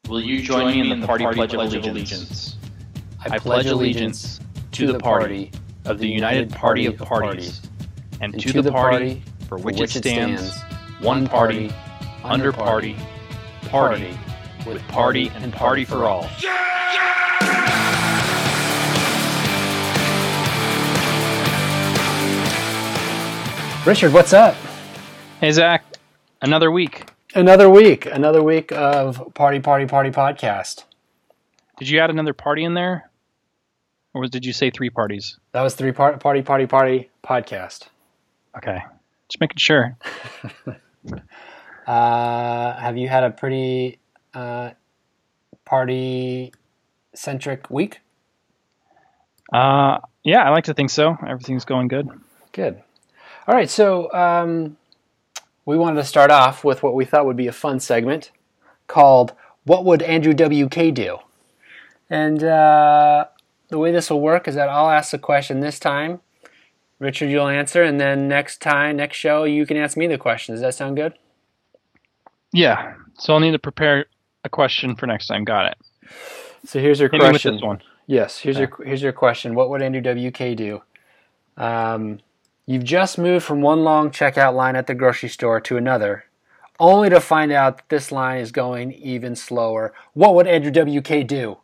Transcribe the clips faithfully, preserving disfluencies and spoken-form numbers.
Will you join me in the party pledge of allegiance? I pledge allegiance to the party of the United Party of Parties, and to the party for which it stands, one party, under party, party, with party and party for all. Richard, what's up? Hey, Zach. Another week. Another week. Another week of Party, Party, Party podcast. Did you add another party in there? Or was, did you say three parties? That was three part, Party, Party, Party podcast. Okay. Just making sure. uh, have you had a pretty uh, party-centric week? Uh, yeah, I like to think so. Everything's going good. Good. All right, so um, we wanted to start off with what we thought would be a fun segment called What Would Andrew W K Do? And uh, the way this will work is that I'll ask the question this time. Richard, you'll answer, and then next time, next show, you can ask me the question. Does that sound good? Yeah, so I'll need to prepare a question for next time. Got it. So here's your Hit me question. with this one. Yes, here's Okay. your here's your question. What would Andrew W K do? Um, you've just moved from one long checkout line at the grocery store to another, only to find out that this line is going even slower. What would Andrew W K do?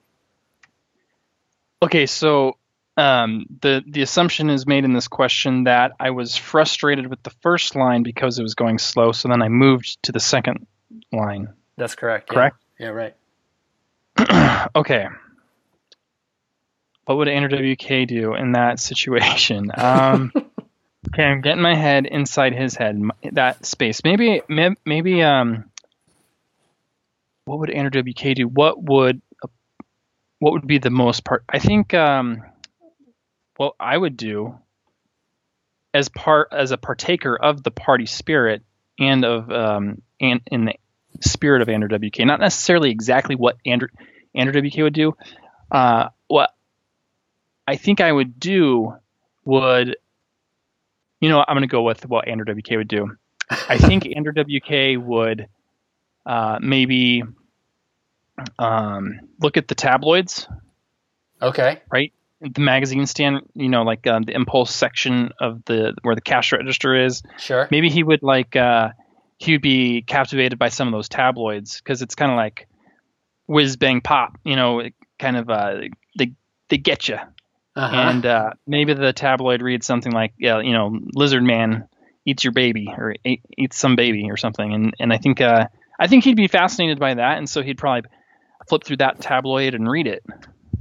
Okay, so um, the the assumption is made in this question that I was frustrated with the first line because it was going slow, so then I moved to the second line. That's correct. yeah. Correct? Yeah, right. Okay. What would Andrew W K do in that situation? Um, okay, I'm getting my head inside his head, m- that space. Maybe, may- maybe. Um, what would Andrew W K do? What would, what would be the most part? I think. Um, what I would do, as part as a partaker of the party spirit and of um, and in the spirit of Andrew W K, not necessarily exactly what Andrew Andrew W K would do. Uh, what I think I would do would, you know, I'm going to go with what Andrew W K would do. I think Andrew W K would uh, maybe um, look at the tabloids, Okay. right? The magazine stand, you know, like um, the impulse section of the where the cash register is. Sure. Maybe he would like uh, he would be captivated by some of those tabloids because it's kind of like whiz bang pop, you know, it kind of uh, they they get you. Uh-huh. And uh, maybe the tabloid reads something like, yeah, you know, Lizard Man eats your baby or eat, eats some baby or something. And and I think uh, I think he'd be fascinated by that, and so he'd probably flip through that tabloid and read it.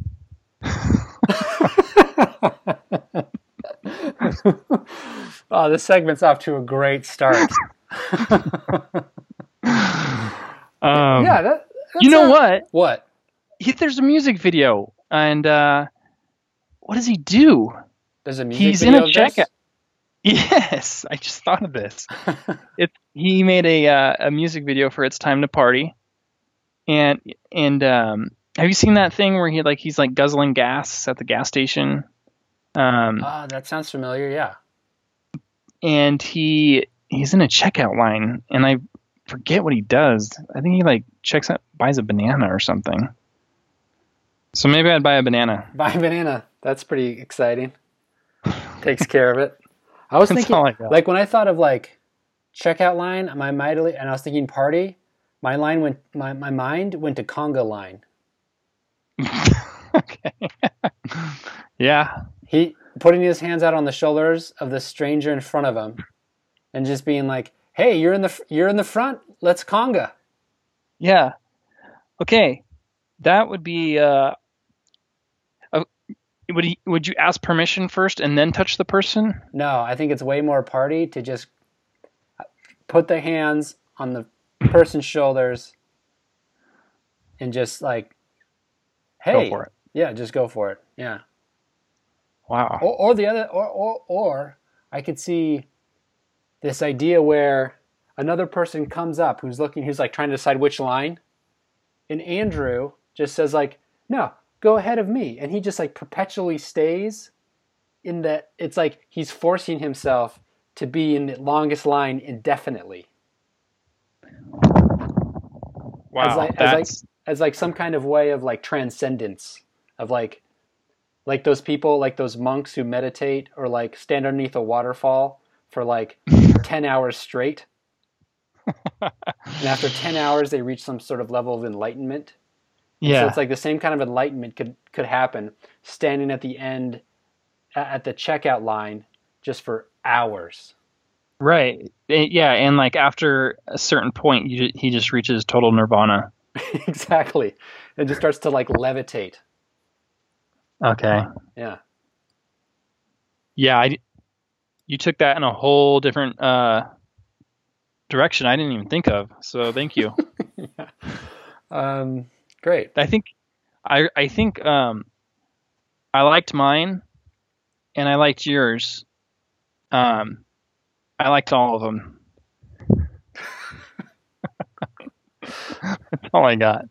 Oh, this segment's off to a great start. Um, yeah, that, that's you know a- what? What? He, there's a music video, and uh, what does he do? There's a music He's video in a of this? checkout. Yes, I just thought of this. It he made a uh, a music video for "It's Time to Party," and and um, have you seen that thing where he like he's like guzzling gas at the gas station? Um, Ah, that sounds familiar. Yeah. and he he's in a checkout line, and I forget what he does. I think he like checks out, buys a banana or something. So maybe I'd buy a banana. Buy a banana. That's pretty exciting. Takes care of it. I was That's thinking, all I got. like when I thought of like checkout line, my mightily, and I was thinking party. My line went, my, my mind went to conga line. Okay. Yeah. He putting his hands out on the shoulders of the stranger in front of him, and just being like, "Hey, you're in the you're in the front. Let's conga." Yeah. Okay. That would be. Uh, uh, would he? Would you ask permission first and then touch the person? No, I think it's way more party to just put the hands on the person's shoulders and just like, "Hey, Go for it. yeah, just go for it." Yeah. Wow. Or, or the other, or, or or I could see this idea where another person comes up who's looking, who's like trying to decide which line, and Andrew just says like, "No, go ahead of me," and he just like perpetually stays in that. It's like he's forcing himself to be in the longest line indefinitely. Wow. as I, as that's I as like some kind of way of like transcendence, of like like those people, like those monks who meditate or like stand underneath a waterfall for like ten hours straight. And after ten hours, they reach some sort of level of enlightenment. And Yeah. so it's like the same kind of enlightenment could, could happen standing at the end, at the checkout line, just for hours. Right. Eh, Yeah, and like after a certain point, you, ju- he just reaches total nirvana. Exactly. It just starts to like levitate. Okay. Yeah. Yeah, I, you took that in a whole different uh, direction I didn't even think of. So thank you. Um, great. I think I I think um, I liked mine and I liked yours. Um, I liked all of them. That's all I got.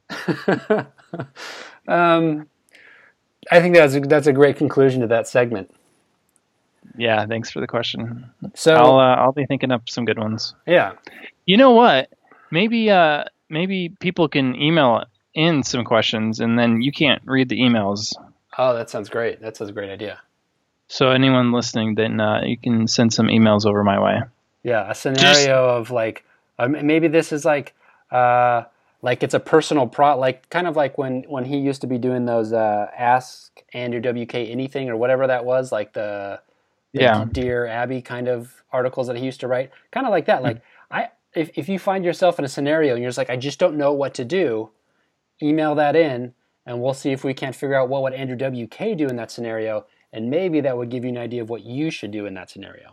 um, I think that's a, that's a great conclusion to that segment. Yeah, thanks for the question. So I'll uh, I'll be thinking up some good ones. yeah, You know what? Maybe uh maybe people can email in some questions and then you can't read the emails. oh, that sounds great. That sounds a great idea. So anyone listening, then uh, you can send some emails over my way. Yeah, a scenario of like um, maybe this is like uh, like it's a personal pro, like kind of like when when he used to be doing those uh, Ask Andrew W K anything or whatever that was, like the, the Yeah. Dear Abby kind of articles that he used to write, kind of like that. Like I, if if you find yourself in a scenario and you're just like, I just don't know what to do, email that in, and we'll see if we can't figure out what would Andrew W K do in that scenario, and maybe that would give you an idea of what you should do in that scenario.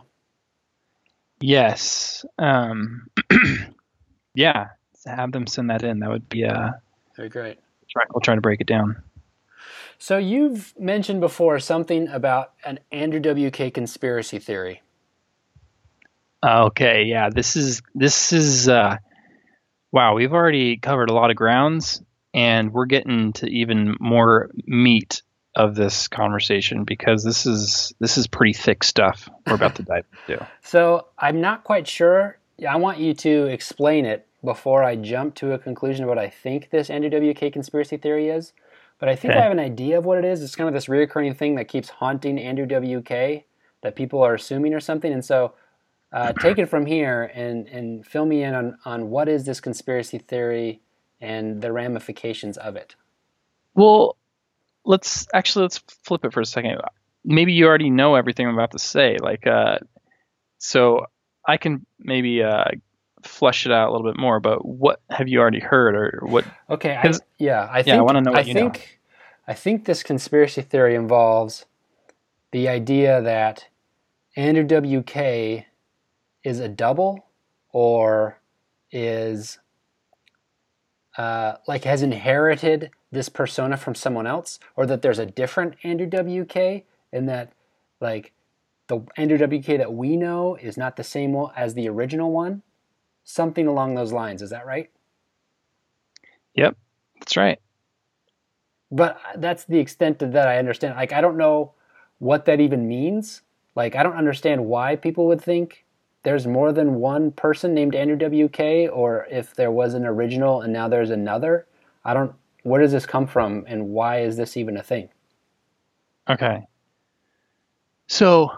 Yes. Um, yeah. Have them send that in. That would be uh. Very great. Try, we'll try to break it down. So you've mentioned before something about an Andrew W K conspiracy theory. Okay. Yeah. This is this is uh. Wow. We've already covered a lot of grounds, and we're getting to even more meat of this conversation because this is this is pretty thick stuff we're about to dive into. So I'm not quite sure. I want you to explain it before I jump to a conclusion of what I think this Andrew W K conspiracy theory is. But I think Okay. I have an idea of what it is. It's kind of this recurring thing that keeps haunting Andrew W K that people are assuming or something. And so uh, take it from here and, and fill me in on, on what is this conspiracy theory and the ramifications of it. Well, let's actually let's flip it for a second. Maybe you already know everything I'm about to say. Like, uh, so I can maybe uh, flesh it out a little bit more. But what have you already heard, or what? Okay, I, 'Cause- yeah, I think yeah, I wanna know what I you know. think I think this conspiracy theory involves the idea that Andrew W K is a double, or is uh, like has inherited this persona from someone else, or that there's a different Andrew W K, and that like the Andrew W K that we know is not the same one as the original one. Something along those lines. Is that right? Yep, that's right. But that's the extent of that I understand. Like, I don't know what that even means. Like, I don't understand why people would think there's more than one person named Andrew W K, or if there was an original and now there's another. I don't, where does this come from, and why is this even a thing? Okay. So,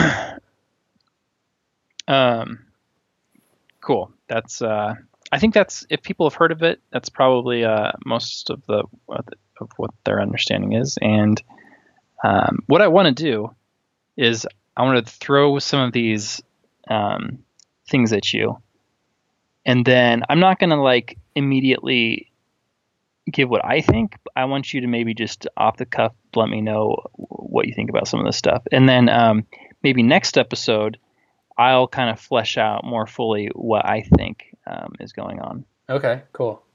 um, cool. That's uh, I think that's if people have heard of it, that's probably uh most of the of what their understanding is. And um, what I want to do is I want to throw some of these um, things at you, and then I'm not gonna like immediately give what I think. I want you to maybe just off the cuff let me know what you think about some of this stuff, and then um, maybe next episode I'll kind of flesh out more fully what I think um, is going on. Okay, cool.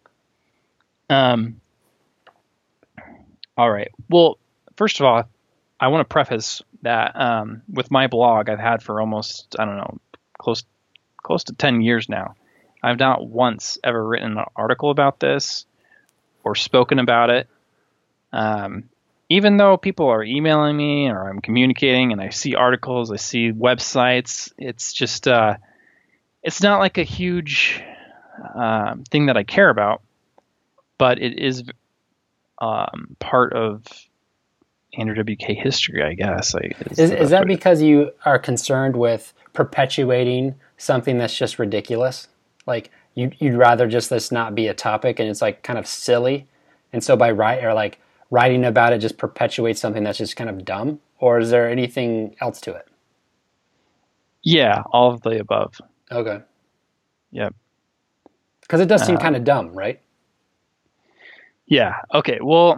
Um, all right. Well, first of all, I want to preface that um, with my blog I've had for almost, I don't know, close close to ten years now. I've not once ever written an article about this or spoken about it. Um, even though people are emailing me or I'm communicating and I see articles, I see websites, it's just, uh, it's not like a huge uh, thing that I care about. but it is um, part of Andrew W K history, I guess. I, is is, is that because you are concerned with perpetuating something that's just ridiculous? Like you, you'd rather just this not be a topic, and it's like kind of silly, and so by write or like writing about it just perpetuates something that's just kind of dumb? Or is there anything else to it? Yeah, all of the above. Okay. Yep. Because it does seem uh, kind of dumb, right? Yeah. Okay. Well,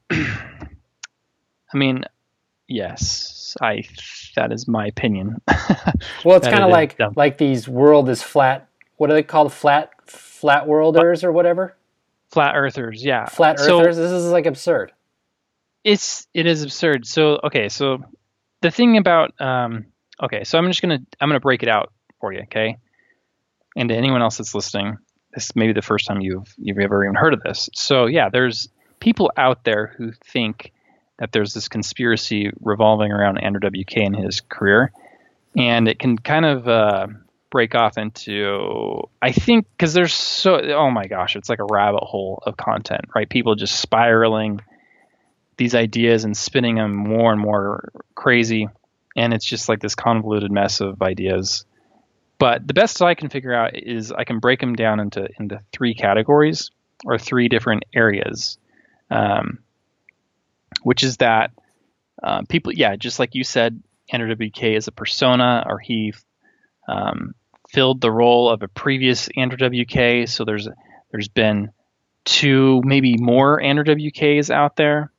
I mean, yes, I that is my opinion. Well, it's kind of like dumb. like these world is flat. What are they called? Flat flat worlders or whatever? Flat earthers. Yeah. Flat earthers. So, this is like absurd. It's it is absurd. So okay. So the thing about um, okay. So I'm just gonna I'm gonna break it out for you. Okay. And to anyone else that's listening, this may be the first time you've you've ever even heard of this. So yeah, there's people out there who think that there's this conspiracy revolving around Andrew W K and his career, and it can kind of uh, break off into, I think, because there's so, oh my gosh, it's like a rabbit hole of content, right? People just spiraling these ideas and spinning them more and more crazy, and it's just like this convoluted mess of ideas. But the best I can figure out is I can break them down into into three categories or three different areas, um, which is that uh, people, yeah, just like you said, Andrew W K is a persona, or he um, filled the role of a previous Andrew W K. So there's there's been two, maybe more Andrew W Ks out there.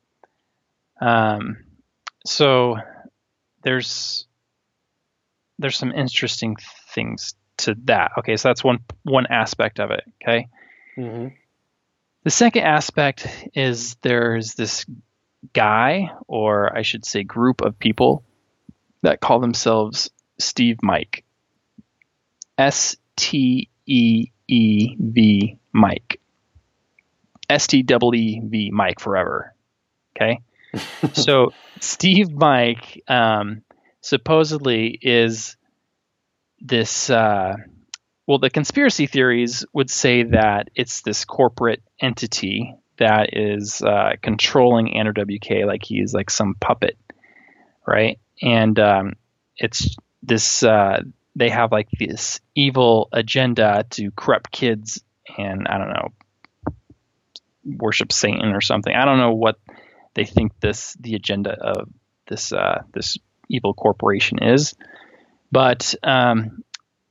Um, so there's there's some interesting things to that. Okay, so that's one one aspect of it. Okay. Mm-hmm. The second aspect is there's this guy, or I should say group of people, that call themselves Steve Mike. S T E E V Mike. S T E E V Mike forever. Okay. So Steve Mike um, supposedly is this, uh, well, the conspiracy theories would say that it's this corporate entity that is uh, controlling Andrew W K, like he's like some puppet, right? And um, it's this, uh, they have like this evil agenda to corrupt kids and, I don't know, worship Satan or something. I don't know what they think this the agenda of this uh, this evil corporation is, but um,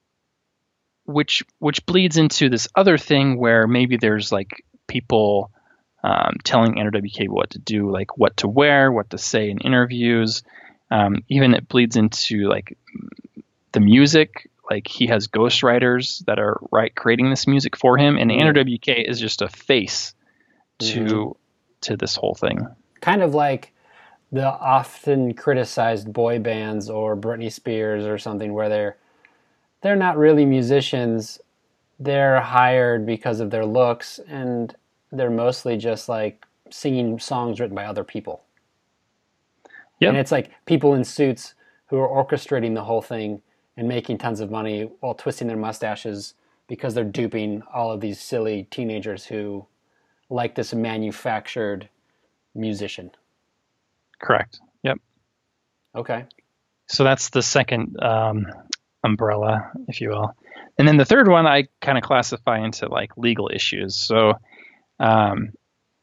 which which bleeds into this other thing where maybe there's like people um, telling Andrew W K what to do, like what to wear, what to say in interviews. Um, even it bleeds into like the music. Like he has ghostwriters that are right creating this music for him, and Andrew W K is just a face to mm-hmm. to this whole thing. Kind of like the often criticized boy bands or Britney Spears or something, where they're they're not really musicians. They're hired because of their looks, and they're mostly just like singing songs written by other people. Yep. And it's like people in suits who are orchestrating the whole thing and making tons of money while twisting their mustaches because they're duping all of these silly teenagers who like this manufactured musician. Correct. Yep. Okay. So that's the second um, umbrella, if you will. And then the third one I kind of classify into like legal issues. So um,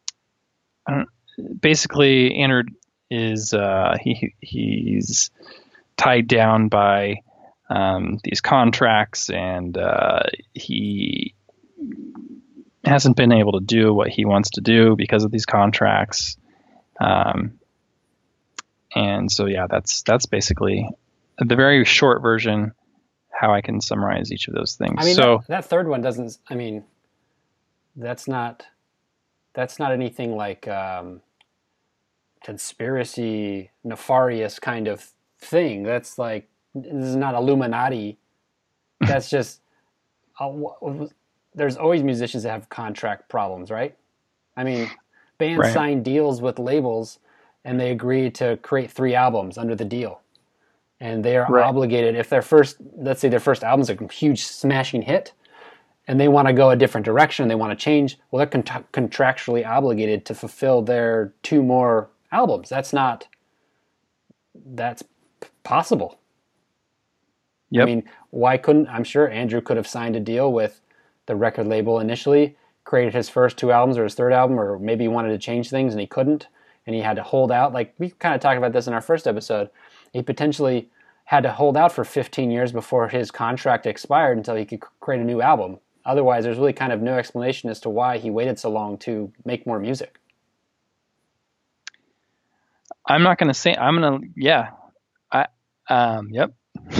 basically Andrew is uh, he he's tied down by um, these contracts, and uh, he hasn't been able to do what he wants to do because of these contracts. Um, and so, yeah, that's, that's basically the very short version, how I can summarize each of those things. I mean, so that, that third one doesn't, I mean, that's not, that's not anything like, um, conspiracy, nefarious kind of thing. That's like, this is not Illuminati. That's just, uh, there's always musicians that have contract problems, right? I mean, bands right. sign deals with labels, and they agree to create three albums under the deal. And they are right. obligated, if their first, let's say their first album is a huge smashing hit, and they want to go a different direction, they want to change, well, they're con- contractually obligated to fulfill their two more albums. That's not, that's p- possible. Yep. I mean, why couldn't, I'm sure Andrew could have signed a deal with the record label initially, created his first two albums or his third album, or maybe he wanted to change things and he couldn't, and he had to hold out. Like, we kind of talked about this in our first episode. He potentially had to hold out for fifteen years before his contract expired until he could create a new album. Otherwise, there's really kind of no explanation as to why he waited so long to make more music. I'm not going to say, I'm going to, yeah. I, um, yep.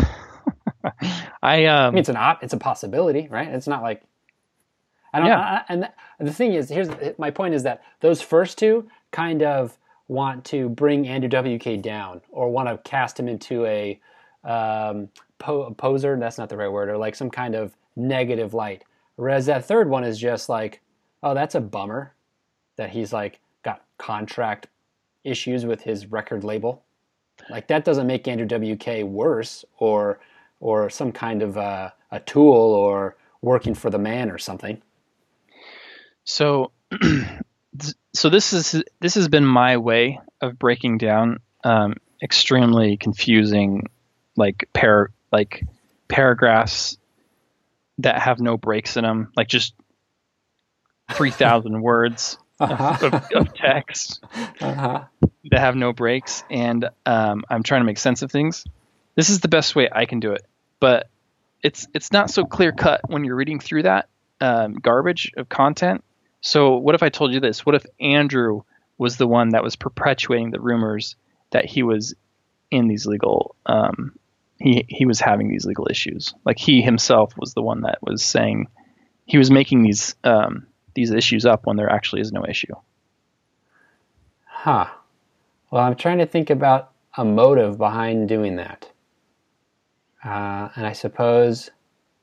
I, um, I mean, it's an op, it's a possibility, right? It's not like, I don't, Yeah. I, and the thing is, here's my point is that those first two kind of want to bring Andrew W K down, or want to cast him into a um, po- poser, that's not the right word, or like some kind of negative light. Whereas that third one is just like, oh, that's a bummer that he's like got contract issues with his record label. Like, that doesn't make Andrew W K worse, or or some kind of uh, a tool, or working for the man or something. So, so this is this has been my way of breaking down um, extremely confusing, like par like paragraphs that have no breaks in them, like just three thousand words Uh-huh. of, of, of text Uh-huh. that have no breaks, and um, I'm trying to make sense of things. This is the best way I can do it, but it's it's not so clear cut when you're reading through that um, garbage of content. So what if I told you this? What if Andrew was the one that was perpetuating the rumors that he was in these legal, um, he he was having these legal issues? Like, he himself was the one that was saying he was making these um, these issues up when there actually is no issue. Huh. Well, I'm trying to think about a motive behind doing that. Uh, and I suppose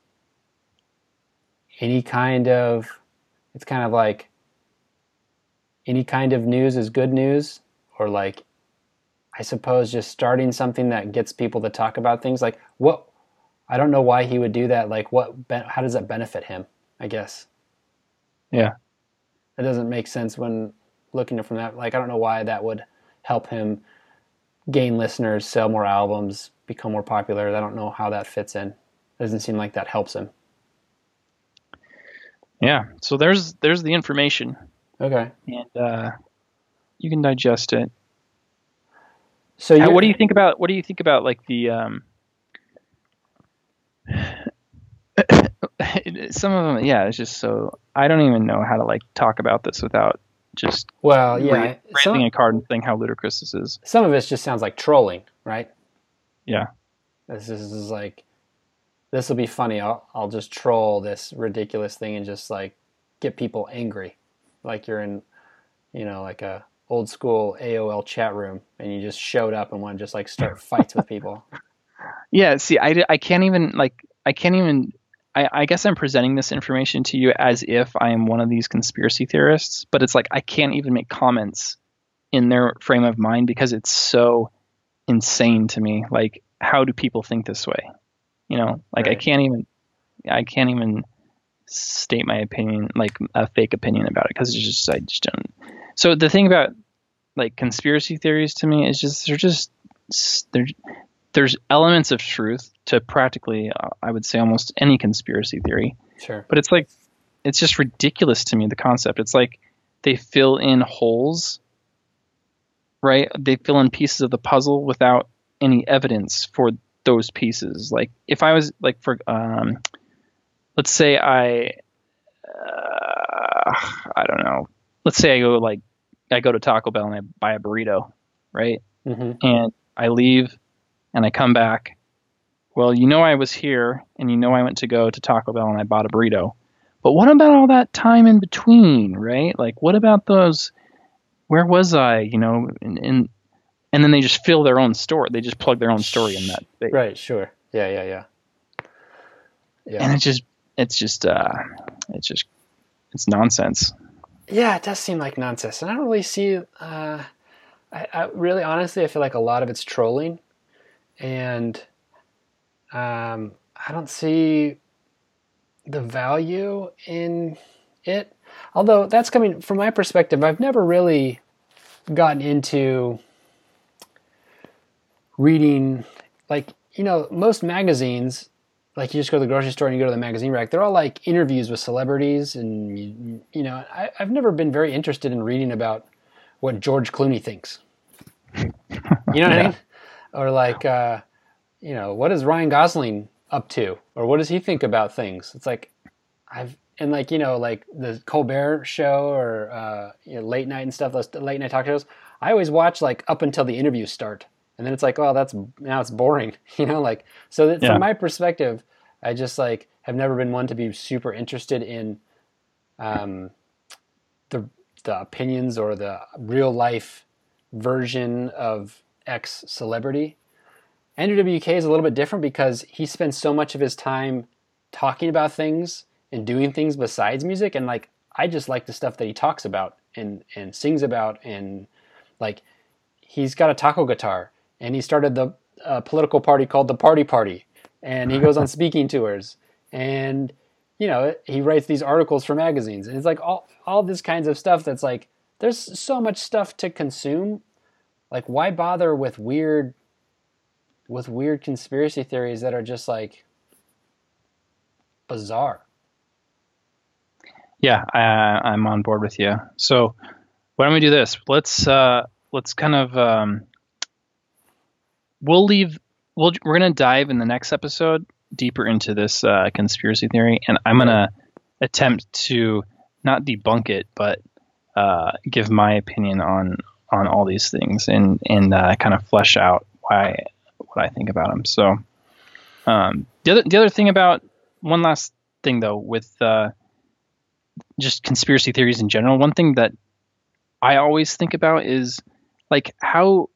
any kind of, it's kind of like any kind of news is good news, or like, I suppose just starting something that gets people to talk about things. Like, what, I don't know why he would do that. Like, what, how does that benefit him, I guess? Yeah. It doesn't make sense when looking at it from that. Like, I don't know why that would help him gain listeners, sell more albums, become more popular. I don't know how that fits in. It doesn't seem like that helps him. Yeah. So there's there's the information, Okay. and uh, you can digest it. So How, you what do you think about what do you think about like the um, some of them? Yeah, it's just so I don't even know how to like talk about this without just Well, yeah, ra- some, raising a card and saying how ludicrous this is. some of it just sounds like trolling, right? Yeah. This is, this is like, this will be funny. I'll, I'll just troll this ridiculous thing and just like get people angry. Like you're in, you know, like a old school A O L chat room and you just showed up and want to just like start fights with people. Yeah. See, I, I can't even like I can't even. I, I guess I'm presenting this information to you as if I am one of these conspiracy theorists, but it's like I can't even make comments in their frame of mind because it's so insane to me. Like, how do people think this way? You know, like Right. I can't even, I can't even state my opinion, like a fake opinion about it, because it's just I just don't. So the thing about like conspiracy theories to me is just they're just they're there's elements of truth to practically, uh, I would say, almost any conspiracy theory. Sure. But it's like, it's just ridiculous to me, the concept. It's like they fill in holes, right? They fill in pieces of the puzzle without any evidence for those pieces. Like if I was like, for, um, let's say I, uh, I don't know. Let's say I go like, I go to Taco Bell and I buy a burrito, right? Mm-hmm. And I leave and I come back. Well, you know I was here, and you know I went to go to Taco Bell and I bought a burrito. But what about all that time in between, right? Like, what about those? Where was I? You know, and and, and then they just fill their own story. They just plug their own story in that space. Right. Sure. Yeah. Yeah. Yeah. Yeah. And it's just, it's just, uh, it's just, it's nonsense. Yeah, it does seem like nonsense, and I don't really see. Uh, I, I really, honestly, I feel like a lot of it's trolling, and um, I don't see the value in it. Although that's coming from my perspective, I've never really gotten into reading, like, you know, most magazines, like you just go to the grocery store and you go to the magazine rack, they're all like interviews with celebrities. And, you, you know, I, I've never been very interested in reading about what George Clooney thinks. You know what yeah. I mean? Or like, uh, you know, what is Ryan Gosling up to? Or what does he think about things? It's like, I've, and like, you know, like the Colbert Show or uh, you know, late night and stuff, those late night talk shows, I always watch like up until the interviews start. And then it's like, oh, that's, now it's boring, you know, like, so that yeah. from my perspective, I just like have never been one to be super interested in um, the the opinions or the real life version of X celebrity. Andrew W K is a little bit different because he spends so much of his time talking about things and doing things besides music. And like, I just like the stuff that he talks about and, and sings about. And like, he's got a taco guitar. And he started the uh, political party called the Party Party. And he goes on speaking tours. And, you know, he writes these articles for magazines. And it's like all, all this kinds of stuff that's like, there's so much stuff to consume. Like, why bother with weird, with weird conspiracy theories that are just like bizarre? Yeah, I, I'm on board with you. So why don't we do this? Let's, uh, let's kind of... Um, We'll leave. We'll, we're going to dive in the next episode deeper into this uh, conspiracy theory, and I'm going to attempt to not debunk it, but uh, give my opinion on on all these things and and uh, kind of flesh out why what I think about them. So um, the other the other thing about one last thing though with uh, just conspiracy theories in general, one thing that I always think about is like how.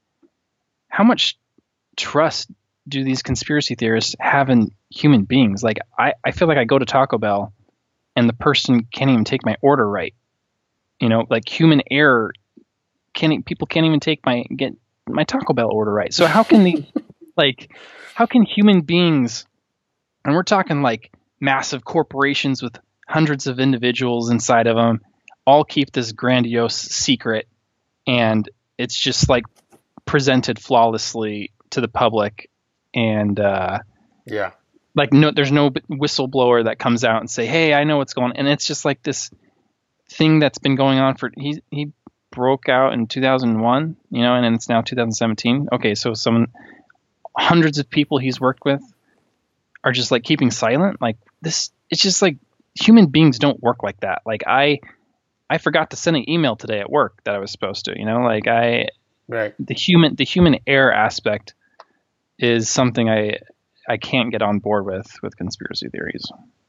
How much trust do these conspiracy theorists have in human beings? Like, I, I feel like I go to Taco Bell and the person can't even take my order right. You know, like human error, can't people can't even take my get my Taco Bell order right. So how can the like how can human beings, and we're talking like massive corporations with hundreds of individuals inside of them, all keep this grandiose secret, and it's just like presented flawlessly to the public, and uh yeah like no there's no whistleblower that comes out and say, hey, I know what's going on. And it's just like this thing that's been going on for he he broke out in two thousand one, you know, and then it's now two thousand seventeen. Okay, so some hundreds of people he's worked with are just like keeping silent. Like this, it's just like human beings don't work like that. Like I I forgot to send an email today at work that I was supposed to, you know, like I Right. The human the human error aspect is something I I can't get on board with with conspiracy theories.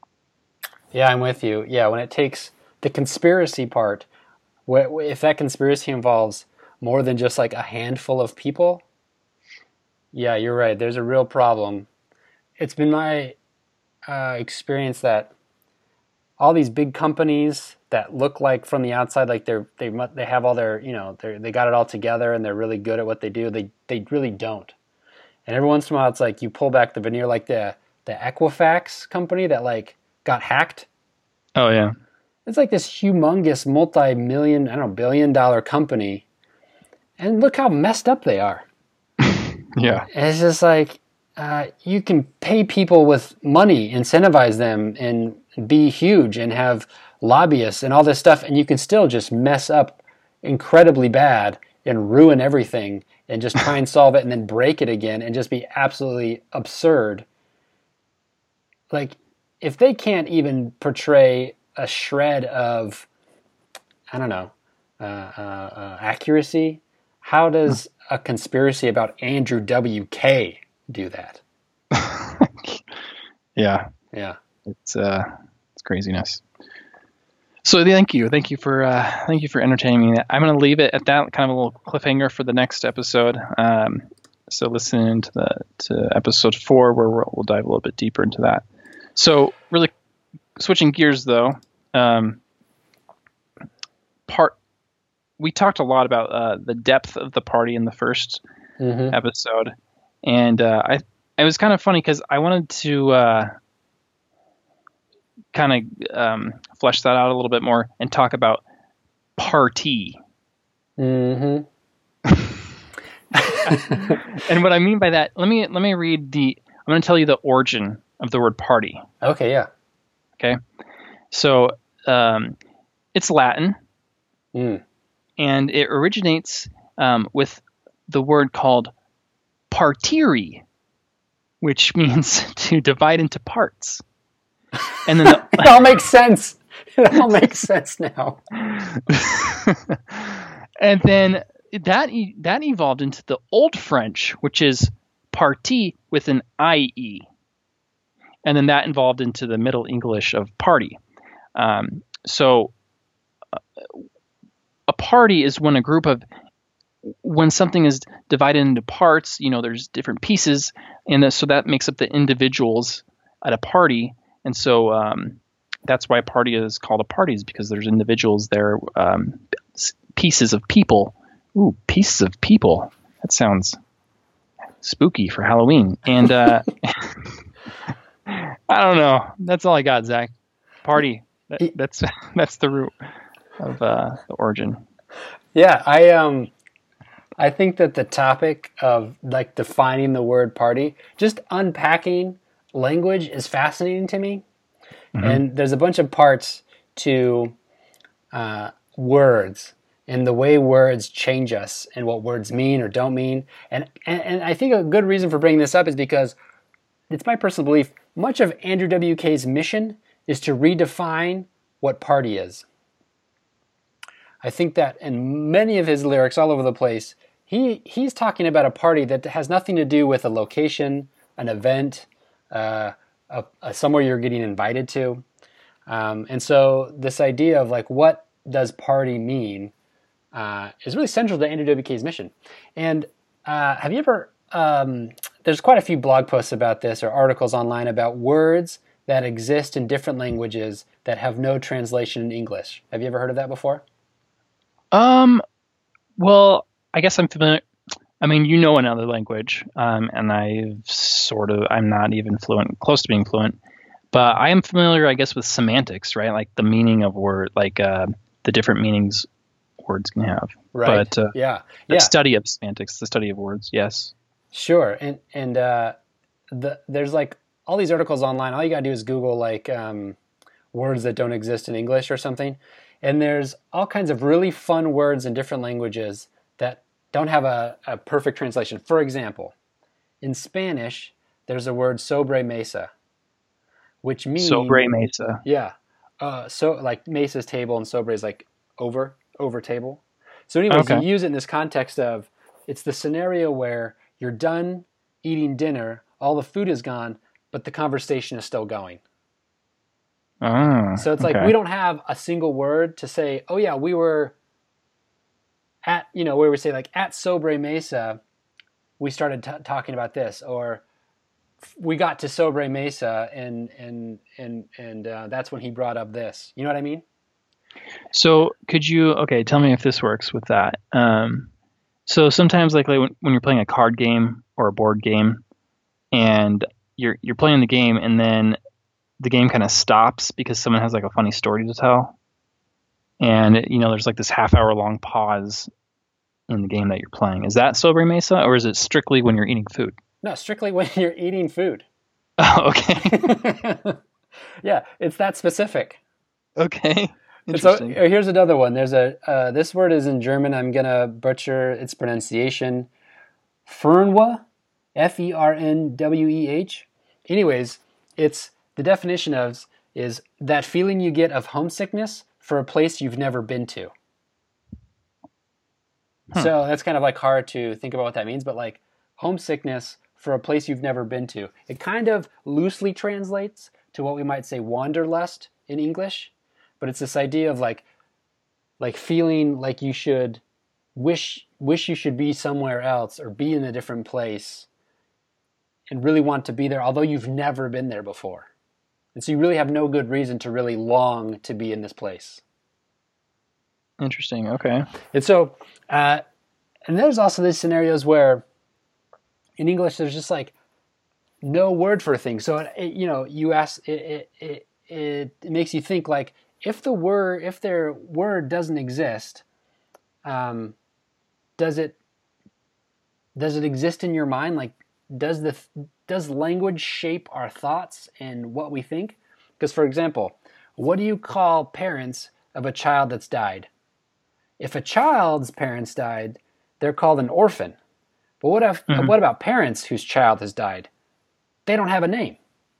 Yeah, I'm with you. Yeah, when it takes the conspiracy part, if that conspiracy involves more than just like a handful of people, yeah, you're right. There's a real problem. It's been my uh, experience that all these big companies that look like from the outside like they're they they have all their, you know, they they got it all together and they're really good at what they do, they they really don't. And every once in a while it's like you pull back the veneer, like the the Equifax company that like got hacked. Oh yeah. It's like this humongous multi-million, I don't know, billion dollar company, and look how messed up they are. Yeah. And it's just like uh, you can pay people with money, incentivize them, and be huge and have lobbyists and all this stuff, and you can still just mess up incredibly bad and ruin everything and just try and solve it and then break it again and just be absolutely absurd. Like, if they can't even portray a shred of, I don't know, uh, uh, uh, accuracy, how does a conspiracy about Andrew W K do that? Yeah. Yeah. It's uh, it's craziness. So thank you, thank you for uh, thank you for entertaining me. I'm going to leave it at that, kind of a little cliffhanger for the next episode. Um, so listen to the to episode four where we'll, we'll dive a little bit deeper into that. So really switching gears though, um, part we talked a lot about uh, the depth of the party in the first mm-hmm. episode, and uh, I it was kind of funny because I wanted to. Uh, kind of um, flesh that out a little bit more and talk about party. Mm-hmm. And what I mean by that, let me let me read the. I'm going to tell you the origin of the word party. Okay, yeah. Okay, so um, it's Latin, Mm. and it originates um, with the word called partire, which means to divide into parts. And then the, it all makes sense. It all makes sense now. And then that e- that evolved into the Old French, which is partie with an I E. And then that evolved into the Middle English of party. Um, so uh, a party is when a group of, when something is divided into parts, you know, there's different pieces. And the, so that makes up the individuals at a party. And so um, that's why a party is called a party, is because there's individuals there, um, pieces of people. Ooh, pieces of people. That sounds spooky for Halloween. And uh, I don't know. That's all I got, Zach. Party. That, that's that's the root of uh, the origin. Yeah, I um, I think that the topic of like defining the word party, just unpacking language, is fascinating to me. Mm-hmm. And there's a bunch of parts to uh, words and the way words change us and what words mean or don't mean. And, and and I think a good reason for bringing this up is because it's my personal belief, much of Andrew W K's mission is to redefine what party is. I think that in many of his lyrics all over the place, he he's talking about a party that has nothing to do with a location, an event, uh, a, a somewhere you're getting invited to. Um, and so this idea of like, what does party mean uh, is really central to Andrew W K's mission. And uh, have you ever, um, there's quite a few blog posts about this or articles online about words that exist in different languages that have no translation in English. Have you ever heard of that before? Um, well, I guess I'm familiar. I mean, you know another language, um, and I sort of, I'm not even fluent, close to being fluent, but I am familiar, I guess, with semantics, right? Like the meaning of word, like uh, the different meanings words can have. Right. But uh, yeah. the yeah. study of semantics, the study of words, yes. Sure. And and uh, the there's like all these articles online. All you gotta do is Google like um, words that don't exist in English or something, and there's all kinds of really fun words in different languages that don't have a, a perfect translation. For example, in Spanish, there's a word sobre mesa, which means sobre mesa. Yeah. Uh, so like mesa is table and sobre is like over over table. So anyways, Okay. you use it in this context of it's the scenario where you're done eating dinner, all the food is gone, but the conversation is still going. Ah, So it's okay. like we don't have a single word to say, oh yeah, we were at, you know, where we say like at Sobre Mesa, we started t- talking about this, or we got to Sobre Mesa and and and and uh, that's when he brought up this. You know what I mean? So could you, okay, tell me if this works with that. Um, so sometimes like, like when, when you're playing a card game or a board game and you're you're playing the game and then the game kind of stops because someone has like a funny story to tell. And, you know, there's like this half hour long pause in the game that you're playing. Is that Sobre Mesa, or is it strictly when you're eating food? No, strictly when you're eating food. Oh, okay. Yeah, it's that specific. Okay. So Interesting. here's another one. There's a uh, this word is in German. I'm gonna butcher its pronunciation. Fernweh, F E R N W E H. Anyways, it's the definition of is that feeling you get of homesickness for a place you've never been to. Hmm. So that's kind of like hard to think about what that means, but like homesickness for a place you've never been to. It kind of loosely translates to what we might say wanderlust in English. But it's this idea of like, like feeling like you should wish wish you should be somewhere else or be in a different place, and really want to be there, although you've never been there before, and so you really have no good reason to really long to be in this place. Interesting. Okay. And so, uh, and there's also these scenarios where, in English, there's just like no word for a thing. So it, you know, you ask it. it, it it, it makes you think like if the word if their word doesn't exist, um, does it does it exist in your mind? Like does the does language shape our thoughts and what we think? Because for example, what do you call parents of a child that's died? If a child's parents died, they're called an orphan. But what if mm-hmm. what about parents whose child has died? They don't have a name.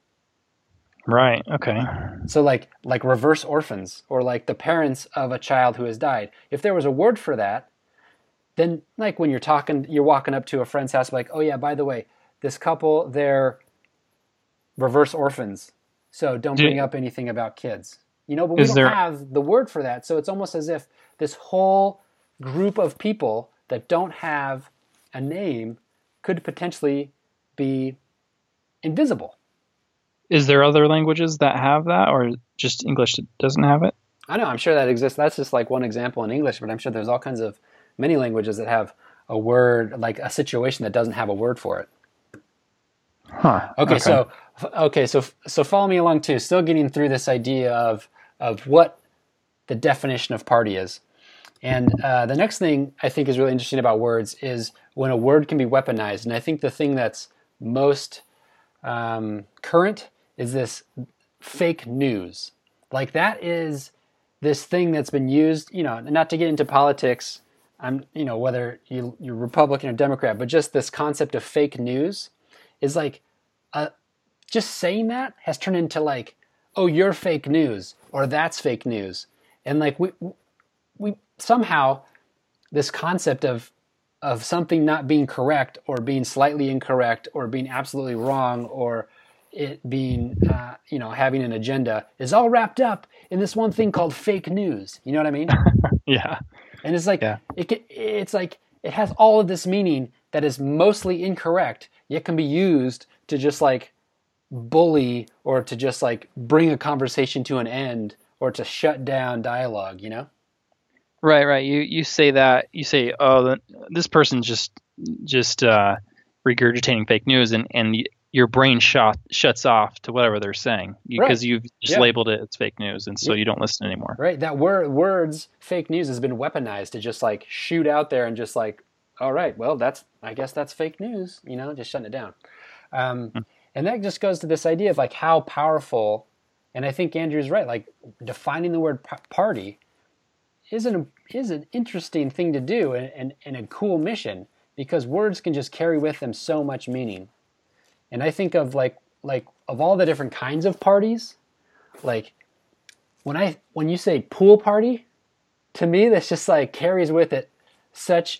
Right. Okay. So like like reverse orphans, or like the parents of a child who has died. If there was a word for that, then like when you're talking, you're walking up to a friend's house, like, oh yeah, by the way, this couple, they're reverse orphans. So don't bring up anything about kids. You know, but we don't there... have the word for that. So it's almost as if this whole group of people that don't have a name could potentially be invisible. Is there other languages that have that, or just English that doesn't have it? I know, I'm sure that exists. That's just like one example in English, but I'm sure there's all kinds of many languages that have a word, like a situation that doesn't have a word for it. Huh. Okay, okay. so okay, so so follow me along too. Still getting through this idea of of what the definition of party is. And uh, the next thing I think is really interesting about words is when a word can be weaponized. And I think the thing that's most um, current is this fake news. Like that is this thing that's been used, you know, not to get into politics, I'm, you know, whether you, you're Republican or Democrat, but just this concept of fake news is like, uh, just saying that has turned into like, oh, you're fake news, or that's fake news. And like we, we somehow, this concept of of something not being correct or being slightly incorrect or being absolutely wrong or it being, uh, you know, having an agenda is all wrapped up in this one thing called fake news. You know what I mean? Yeah. And it's like, yeah. it, it's like, it has all of this meaning that is mostly incorrect, yet can be used to just like bully or to just like bring a conversation to an end or to shut down dialogue, you know? Right, right. You you say that, you say, oh, this person's just just uh, regurgitating fake news, and, and your brain shot, shuts off to whatever they're saying because right. you've just yeah. labeled it as fake news, and so yeah. you don't listen anymore. Right. That word, words, fake news has been weaponized to just like shoot out there and just like, all right, well, that's I guess that's fake news, you know, just shutting it down. Um, mm-hmm. And that just goes to this idea of like how powerful, and I think Andrew's right, like defining the word p- party is an is an interesting thing to do and, and, and a cool mission because words can just carry with them so much meaning. And I think of like like of all the different kinds of parties, like when I when you say pool party, to me that's just like carries with it such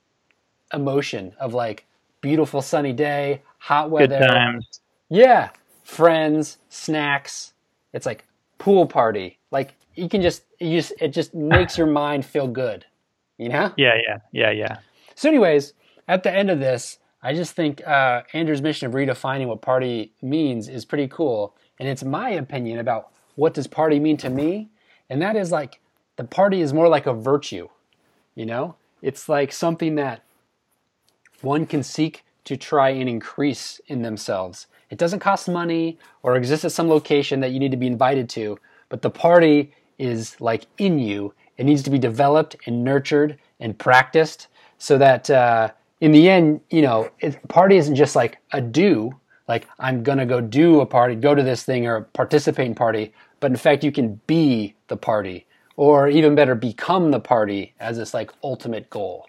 emotion of like beautiful sunny day, hot weather. Good times. Yeah, friends, snacks. It's like pool party. Like you can just, you just, it just makes your mind feel good, you know? Yeah, yeah, yeah, yeah. So anyways, at the end of this, I just think uh, Andrew's mission of redefining what party means is pretty cool. And it's my opinion about what does party mean to me. And that is like, the party is more like a virtue, you know? It's like something that one can seek to try and increase in themselves. It doesn't cost money or exist at some location that you need to be invited to, but the party is like in you. It needs to be developed and nurtured and practiced so that uh, in the end, you know, it, party isn't just like a do, like I'm going to go do a party, go to this thing or participate in party, but in fact you can be the party or even better, become the party as this like ultimate goal.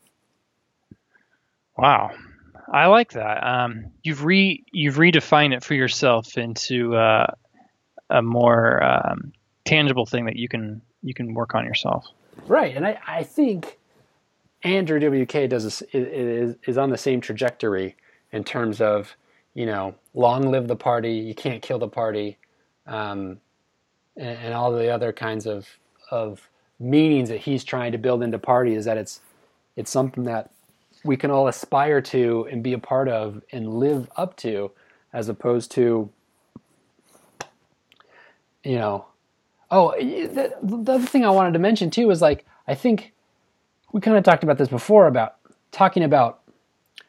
Wow. I like that. Um, you've re you've redefined it for yourself into uh, a more um, tangible thing that you can you can work on yourself. Right, and I, I think Andrew W K does this, is is on the same trajectory in terms of, you know, long live the party, you can't kill the party, um, and, and all the other kinds of of meanings that he's trying to build into party is that it's it's something that we can all aspire to and be a part of and live up to, as opposed to, you know, oh, the, the other thing I wanted to mention too is like, I think we kind of talked about this before about talking about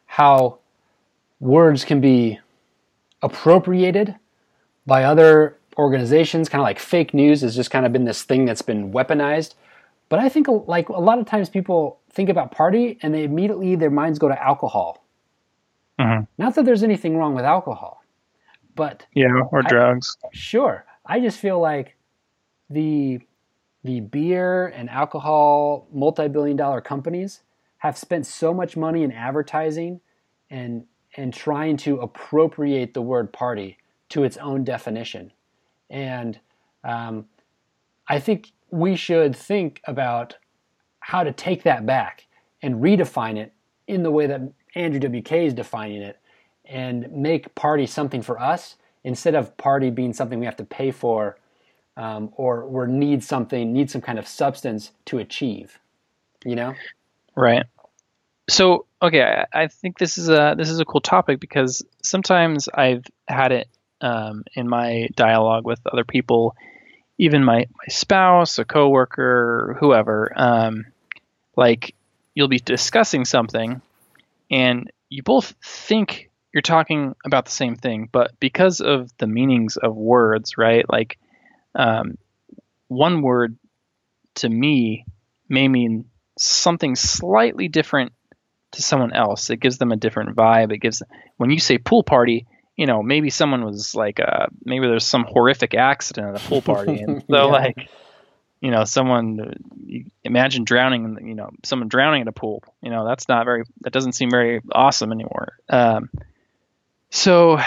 how words can be appropriated by other organizations, kind of like fake news has just kind of been this thing that's been weaponized. But I think like a lot of times people think about party and they immediately, their minds go to alcohol. Mm-hmm. Not that there's anything wrong with alcohol, but yeah, or I, drugs. Sure. I just feel like the the beer and alcohol multi-billion dollar companies have spent so much money in advertising and and trying to appropriate the word party to its own definition. And um, I think we should think about how to take that back and redefine it in the way that Andrew W K is defining it, and make party something for us instead of party being something we have to pay for, um, or or need something, need some kind of substance to achieve. You know? Right. So, okay, I, I think this is a this is a cool topic because sometimes I've had it um, in my dialogue with other people, even my, my spouse, a coworker, whoever. Um, like, you'll be discussing something, and you both think you're talking about the same thing, but because of the meanings of words, right? Like, um, one word to me may mean something slightly different to someone else. It gives them a different vibe. It gives, when you say pool party, you know, maybe someone was like, uh, maybe there's some horrific accident at a pool party. And so Yeah. like, you know, someone, you imagine drowning, you know, someone drowning in a pool, you know, that's not very, that doesn't seem very awesome anymore. Um, so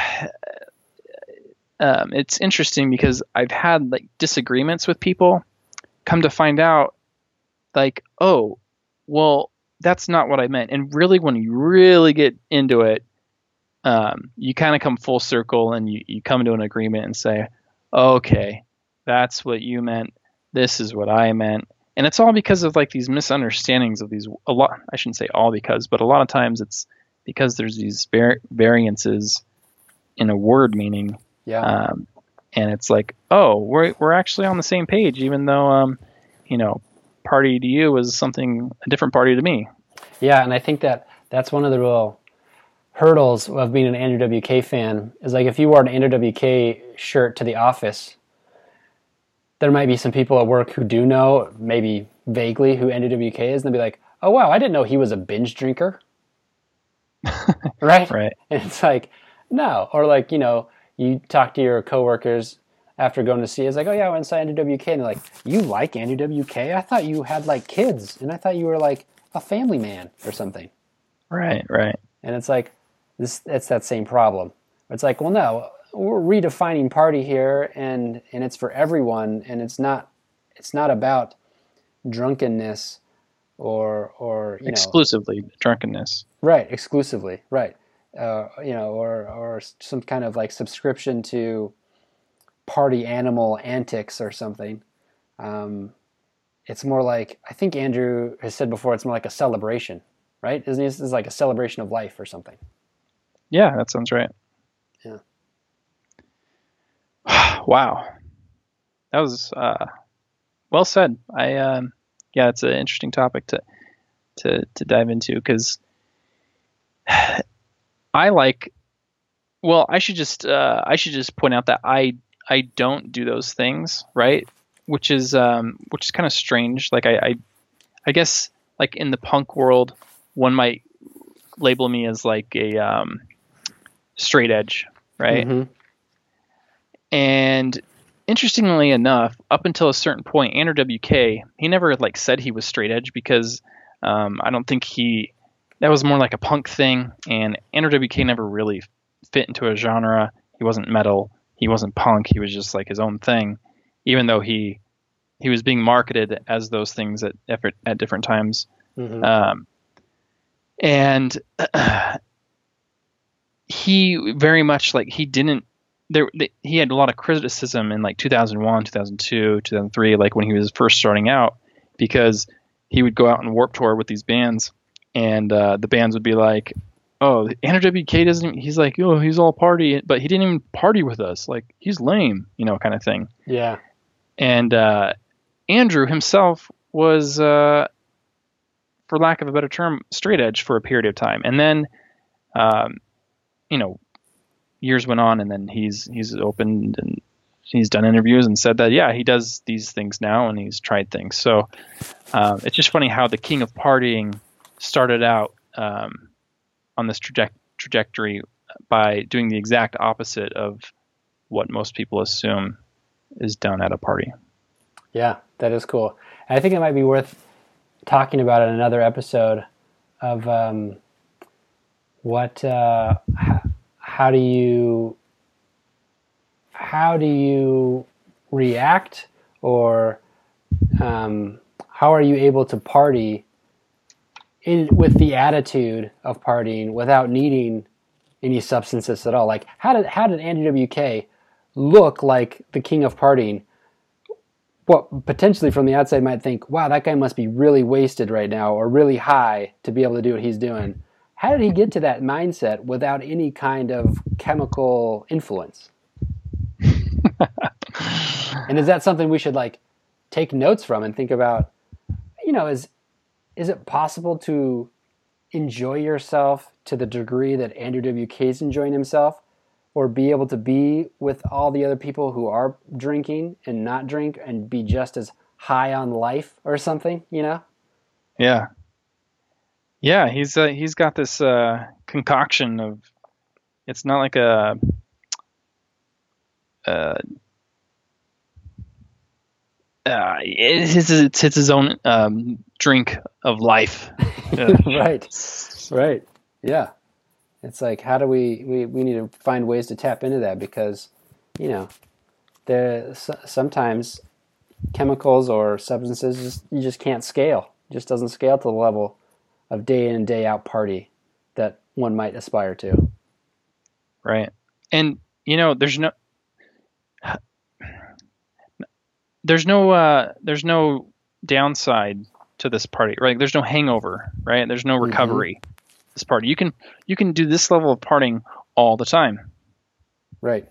um, it's interesting because I've had like disagreements with people, come to find out like, oh, well, that's not what I meant. And really, when you really get into it, um, you kind of come full circle and you, you come to an agreement and say, okay, that's what you meant. This is what I meant. And it's all because of like these misunderstandings of these, a lot, I shouldn't say all because, but a lot of times it's because there's these var- variances in a word meaning. Yeah. Um, and it's like, oh, we're, we're actually on the same page, even though, um, you know, party to you is something, a different party to me. Yeah. And I think that that's one of the real hurdles of being an Andrew W K fan is like if you wore an Andrew W K shirt to the office, there might be some people at work who do know, maybe vaguely, who Andrew W K is, and they'll be like, oh, wow, I didn't know he was a binge drinker. Right? Right. And it's like, no. Or like, you know, you talk to your coworkers after going to see it, it's like, oh, yeah, I went and saw Andrew W K. And they're like, you like Andrew W K? I thought you had like kids, and I thought you were like a family man or something. Right, right. And it's like, this, it's that same problem. It's like, well, no, we're redefining party here, and, and it's for everyone, and it's not it's not about drunkenness or or you exclusively know, drunkenness. Right, exclusively, right. Uh, you know, or or some kind of like subscription to party animal antics or something. Um, it's more like, I think Andrew has said before, it's more like a celebration, right? Isn't it? This is like a celebration of life or something. Yeah, that sounds right. Yeah. Wow, that was uh, well said. I um, yeah, it's an interesting topic to to to dive into because I like. Well, I should just uh, I should just point out that I I don't do those things, right? Which is um, which is kind of strange. Like I, I I guess like in the punk world, one might label me as like a um, straight edge, right? Mm-hmm. And interestingly enough, up until a certain point, Andrew W K, he never like said he was straight edge because um, I don't think he, that was more like a punk thing. And Andrew W K never really fit into a genre. He wasn't metal. He wasn't punk. He was just like his own thing, even though he, he was being marketed as those things at effort at different times. Mm-hmm. Um, and uh, he very much like, he didn't, There, he had a lot of criticism in like two thousand one, two thousand two, two thousand three, like when he was first starting out, because he would go out and Warped Tour with these bands, and uh, the bands would be like, "Oh, Andrew W K doesn't." He's like, "Oh, he's all party, but he didn't even party with us. Like he's lame, you know, kind of thing." Yeah. And uh, Andrew himself was, uh, for lack of a better term, straight edge for a period of time, and then, um, you know. years went on, and then he's he's opened and he's done interviews and said that yeah, he does these things now and he's tried things. So um, it's just funny how the king of partying started out um, on this traje- trajectory by doing the exact opposite of what most people assume is done at a party. Yeah, that is cool. And I think it might be worth talking about in another episode of um, what, uh, how, how do you, how do you react, or um, how are you able to party in with the attitude of partying without needing any substances at all? Like, how did how did Andrew W K look like the king of partying? What potentially from the outside might think, wow, that guy must be really wasted right now or really high to be able to do what he's doing. How did he get to that mindset without any kind of chemical influence? And is that something we should like take notes from and think about, you know, is is it possible to enjoy yourself to the degree that Andrew W K is enjoying himself, or be able to be with all the other people who are drinking and not drink and be just as high on life or something, you know? Yeah. Yeah, he's uh, he's got this uh, concoction of, it's not like a, uh, uh, it's, it's, it's his own um, drink of life. Uh, Right, right, yeah. It's like, how do we, we, we need to find ways to tap into that, because, you know, there sometimes chemicals or substances, just, you just can't scale. It just doesn't scale to the level of day in and day out party that one might aspire to. Right. And, you know, there's no, there's no, uh, there's no downside to this party, right? There's no hangover, right? There's no recovery. Mm-hmm. This party, you can you can do this level of partying all the time. Right.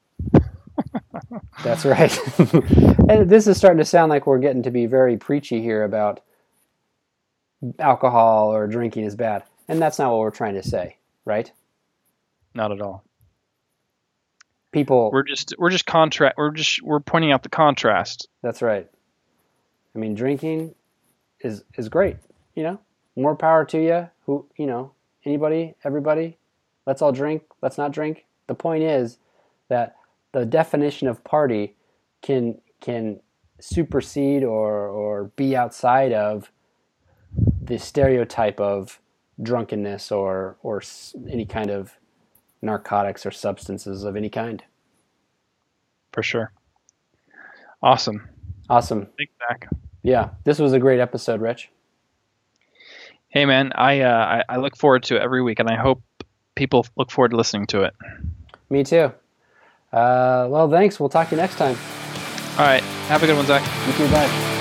That's right. And this is starting to sound like we're getting to be very preachy here about alcohol or drinking is bad, and that's not what we're trying to say, right? Not at all. People, we're just we're just contrast. We're just we're pointing out the contrast. That's right. I mean, drinking is is great. You know, more power to you. Who you know. Anybody, everybody, let's all drink, let's not drink. The point is that the definition of party can can supersede or, or be outside of the stereotype of drunkenness or, or any kind of narcotics or substances of any kind. For sure. Awesome. Awesome. Thanks, Zach. Yeah, this was a great episode, Rich. Hey man, I, uh, I I look forward to it every week, and I hope people look forward to listening to it. Me too. Uh, well, thanks. We'll talk to you next time. All right. Have a good one, Zach. You too. Bye.